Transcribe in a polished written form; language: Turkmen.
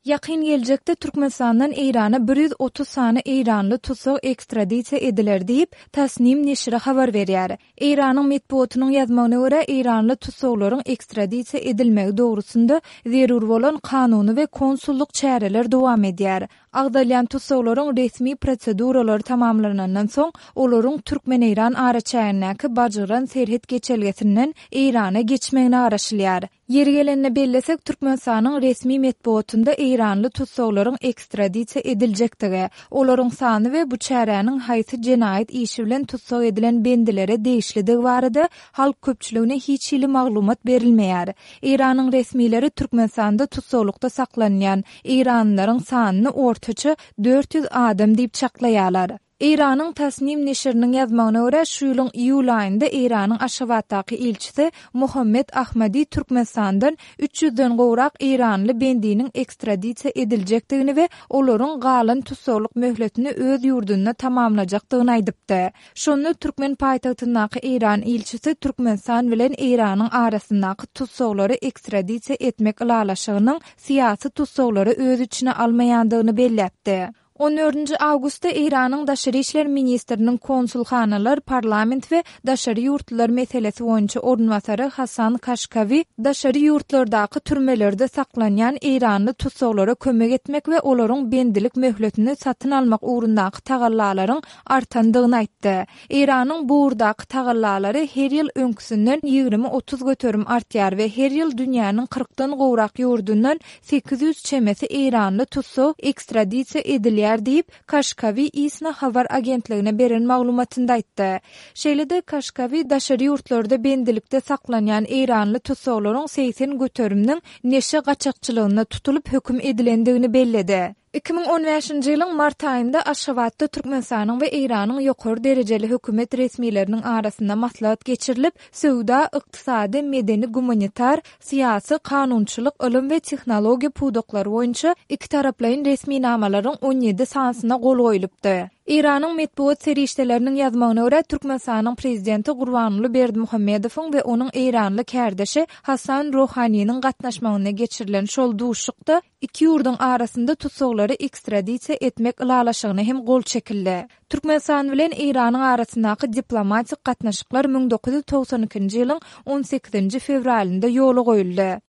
Ýakyn geljekde Türkmenistandan Irana 130 sany İranly tutsak ekstradisiýa ediler diýip Tasnim neşri habar berýär. Iranyň medeniýetiniň ýazmagyna görä İranly tutsaklaryň ekstradisiýa edilmegi dogrusynda zerur bolan kanuny we konsulluk çäreler dowam edýär. Agdalýan tutsaklaryň resmi proseduralary tamamlanandan soň olaryň Türkmen-İran araçaýynyňky bajyran serhet geçelgesinden İrana geçmegini araşdyrýar. Yer gelenine bellesek Türkmenistanyň resmi medeniýetinde İranly tutsaklaryň ekstradisiýa ediljekdigi, olaryň sany we bu çäräniň haýsy jenaýat işi bilen tutsak edilen bendilere değişlidigi barada halk köpçüligine hiç ýyly maglumat berilmeýär. İranyň resmileri Türkmenistanda tutsaklykda saklanýan İranlylaryň sanyny ortaça 400 adam diýip çaklaýarlar. İranın Tasnim neşriniň ýazmagyna görä şu ýylyň iýul aýynda İranyň Aşgabatdaky elçisi Muhammed Ahmadi Türkmenistandan 300-den gowrak İranly bendiniň ekstradisiýa ediljekdigini we olaryň galan tutsaklyk möhletini öz ýurduna tamamlajakdygyny aýdypdy. Şonu Türkmen paýtagtyndaky İran elçisi Türkmenistan bilen İranyň arasyndaky tutsaklary ekstradisiýa etmek ilalaşygynyň syýasy tutsaklary öz içine almaýandygyny belläpdi. 14 awgustda İranyň Daşary işler ministriniň konsulxanalar, parlament we daşary ýurtlar meselesi boýunça ornwasary Hasan Kashkavi daşary ýurtlardaky türmelerde saklanýan İranly tutsaklara kömek etmek we olaryň bendilik möhletini satyn almak ugrundaky tagallalaryň artandygyny aýtdy. İranyň bu urdaky tagallalary her ýyl öňküsinden 20-30 göterim artýar we her ýyl dünýäniň 40-dan gowrak ýurdundan 800 çemesi İranly tutsak ekstradisiýa edilýär diýip Kashkavi isna habar agentligine beren maglumatynda aýtdy. Şeýlede Kashkavi daşary ýurtlarda bendilikde saklanýan İranly tutsaklaryň 80 göteriminiň neşe gaçakçylygyna tutulup höküm edilendigini belledi. 2015-nji ýylyň mart aýynda Aşgabatda Türkmenistanyň we İranyň ýokary derejeli hökümet resmileriniň arasynda maslahat geçirilip, söwda, ykdysady, medeni, gumanitar, syýasy, kanunçylyk, ilim we tehnologiýa pudoklary boýunça iki taraplaryň resmi namalaryň 17 sanasyna gol goýulypdy. İranyň medeniýet serişdeleriniň ýazmagyna görä Türkmenistanyň prezidenti Gurbanuly Berdimuhammedowyň we onuň İranly kärdeşi Hasan Rohanyň gatnaşmagyna geçirilen şol duşlukda iki ýurdun arasynda tutsaklary ekstradisiýa etmek ilalaşygyna hem gol çekildi. Türkmenistan bilen İranyň arasyndaky diplomatik gatnaşyklar 1992-nji ýylyň 18 fevralynda ýola goýuldy.